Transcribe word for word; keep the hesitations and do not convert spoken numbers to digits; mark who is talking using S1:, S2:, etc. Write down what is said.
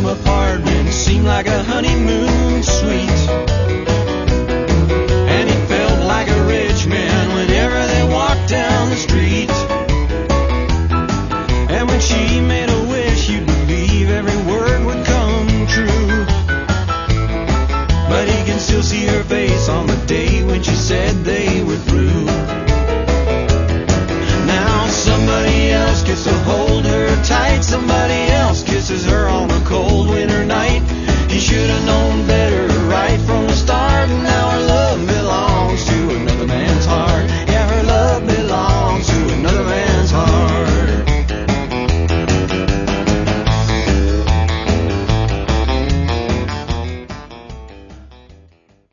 S1: apartment seemed like a honeymoon suite. And he felt like a rich man whenever they walked down the street. And when she made a wish, you'd believe every word would come true. But he can still see her face on the day when she said that